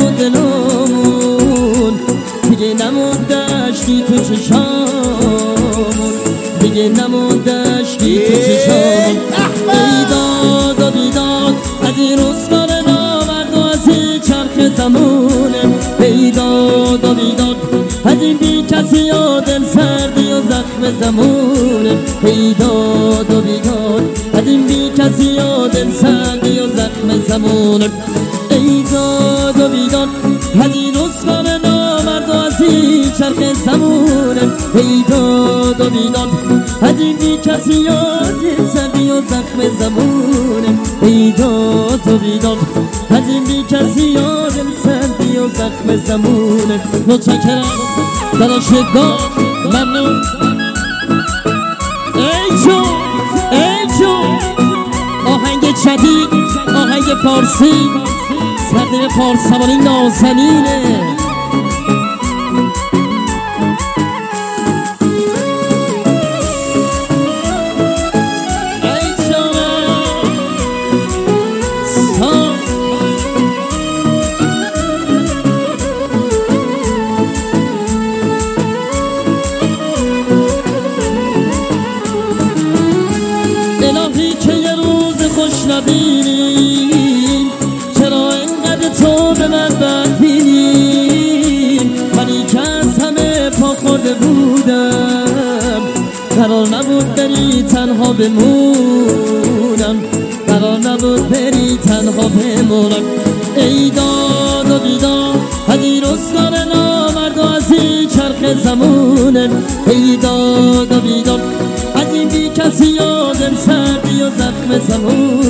و دلمون، دیگه نموند عشقی تو چشامون، دیگه نموند عشقی تو چشامون. ای داد و بیداد از این روزگار نامرد و از این چرخ زمونه، ای داد و بیداد از این بی کسی و دل سردی و زخم زمونه، ای داد و بیداد از این بی کسی و دل سردی و زخم زمونه. ای داد و بیداد از این روزگار نامرد و از این چرخ زمونه، ای داد و بیداد از این بی کسی و دل سردی و زخم زمونه، ای داد و بیداد از این بی کسی و دل سردی و زخم زمونه. متشکرم داداشگان، ممنون. ای جون ای جون، آهنگ جدید، آهنگ فارسی، سردین پارسوانی نازنینه. الهی که یه روز خوش نبینیم، چرا اینقدر تو به من بدبینیم؟ منی که از همه پا خورده بودم، قرار نبود بری تنها بمونم، قرار نبود بری تنها بمونم. ای داد و بیداد از این روزگار نامرد و از این چرخ زمونه، ای داد و بیداد از این بی کسی و دل سردی و زخم زمونه.